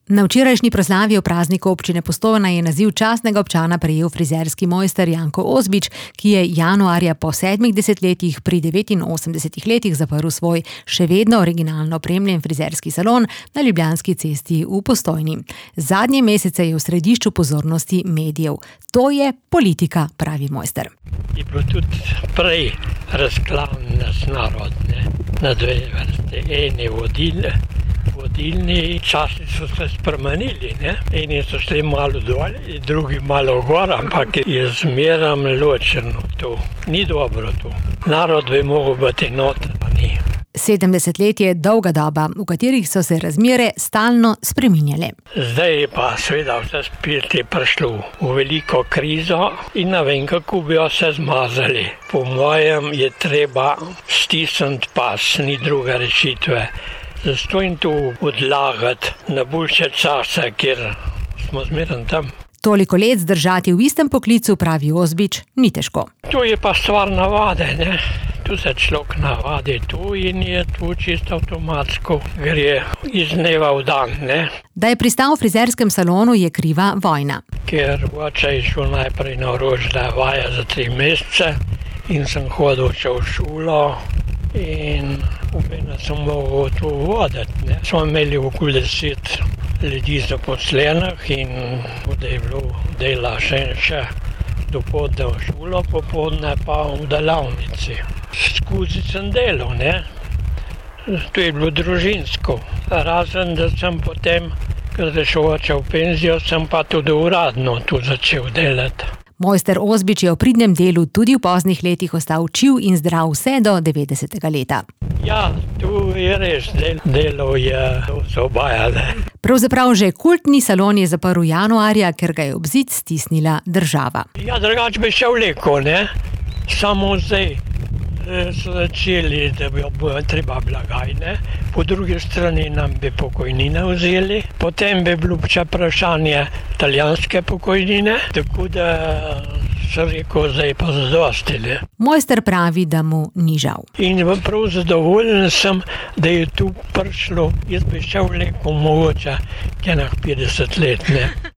Na včerajšnji proslavi o prazniku občine Postojna je naziv častnega občana prejel frizerski mojster Janko Ozbič, ki je januarja po 7 desetletjih pri 89 letih zaprl svoj še vedno originalno opremljen frizerski salon na Ljubljanski cesti v Postojni. Zadnje mesece je v središču pozornosti medijev. To je politika, pravi mojster. Je bilo tudi prej razklan naš narod, ne? Na dve vrste. Eni vodilni časi so se spremenili, ne? Eni so šli malo dol, drugi malo gor, ampak je zmeram ločeno to. Ni dobro to. Narod bi mogel biti noter, pa ni. 70 let je dolga doba, v katerih so se razmere stalno spreminjale. Zdaj pa seveda vse spet je prišlo v veliko krizo in ne vem, kako bi jo se zmazali. Po mojem je treba stisniti pas, ni druge rešitve. Zato in tu odlagati na boljše čase, kjer smo zmeraj tam. Toliko let zdržati v istem poklicu, pravi Ozbič, ni težko. To je pa stvar navade, ne? Tu se človek navadi tu in je tu čisto avtomatsko, gre iz dneva v dan, ne? Da je pristal v frizerskem salonu, je kriva vojna. Ker oče je šel najprej na orožne vaje za 3 mesece in sem hodil še v šolo in umeno sem mogel tu voditi, ne? Smo imeli okoli 10 ljudi zaposlenih in da je bilo dela še dopoldne v šolo, popoldne pa v delavnici. Skozi sem delal, ne? To je bilo družinsko. Razen, da sem potem, ko je šel oče v penzijo, sem pa tudi uradno tu začel delati. Mojster Ozbič je o pridnem delu tudi v poznih letih ostal čiv in zdrav vse do 90. leta. Ja, tu je res, delo je osvobajalo. Pravzaprav že kultni salon je zaprl januarja, ker ga je ob zid stisnila država. Ja, drugače bi še vlekel, ne? Samo zdaj so začeli, da bi treba blagajne, po drugi strani nam bi pokojnine vzeli, potem bi bilo še vprašanje italijanske pokojnine, tako da so rekel, zdaj pa zadosti. Mojster pravi, da mu ni žal. In prav zadovoljen sem, da je tu prišlo, jaz bi še vlekel mogoče 50 let, ne.